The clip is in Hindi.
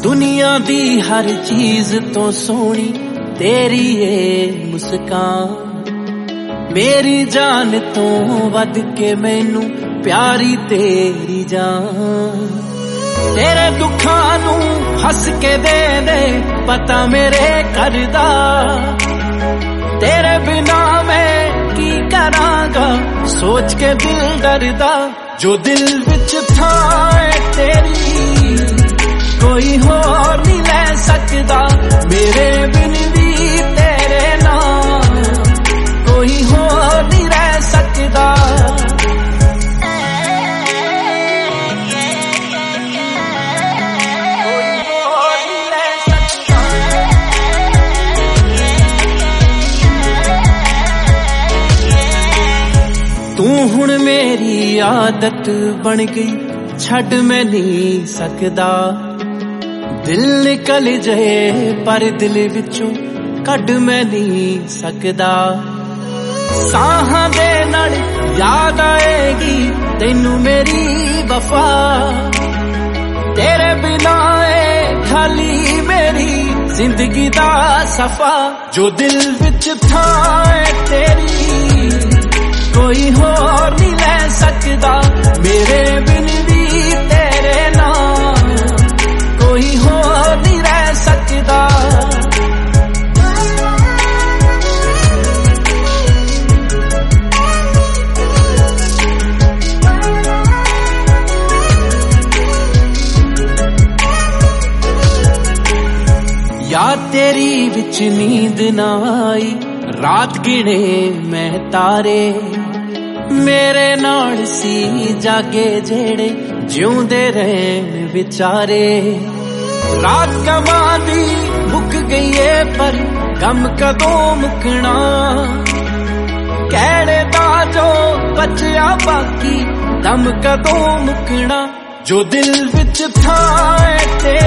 दुनिया दी हर चीज तो सोनी तेरी ये मुस्कान, मेरी जान तो वध के मैनू प्यारी तेरी जान। तेरे दुखां नू हस के दे दे पता मेरे करदा, तेरे बिना मैं की करांगा सोच के दिल डरदा। जो दिल विच था तेरी कोई होर नहीं ले सकदा, मेरे बिन भी तेरे नाम कोई होर नहीं रह सकदा। तू हुण मेरी आदत बन गई छड़ मैं नहीं सकदा। दिल निकल जाए पर दिल विचों कढ मैं नहीं सकदा। साहां दे नाल याद आएगी तैनू मेरी वफा, तेरे बिना ए खाली मेरी जिंदगी दा सफा। जो दिल विच था तेरी कोई होर नहीं ले सकदा, मेरे बिन भी तेरे नाम कोई होर नहीं रह सकदा। याद तेरी विच नींद ना आई, रात गिने मैं तारे मेरे नाल सी जागे जेड़े जिउंदे रहन विचारे। रात कमांदी मुक गई है पर गम कदों मुकना, कहड़े दा जो बचया बाकी दम कदों मुकना। जो दिल विच था